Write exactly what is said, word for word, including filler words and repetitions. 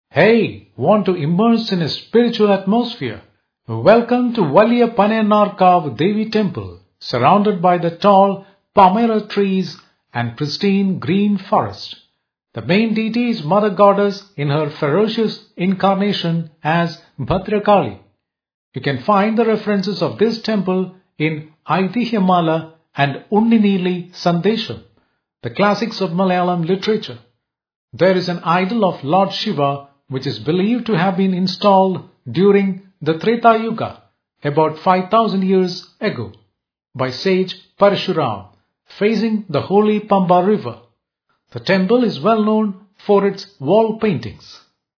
Hey, want to immerse in a spiritual atmosphere? Welcome to Valiya Panayannarkavu Devi Temple, surrounded by the tall palmyra trees and pristine green forest. The main deity is Mother Goddess in her ferocious incarnation as Bhadrakali. You can find the references of this temple in Aitihiyamala and Unninili Sandesham, the classics of Malayalam literature. There is an idol of Lord Shiva which is believed to have been installed during the Treta Yuga, about five thousand years ago, by sage Parshuram, facing the holy Pamba river. The temple is well known for its wall paintings.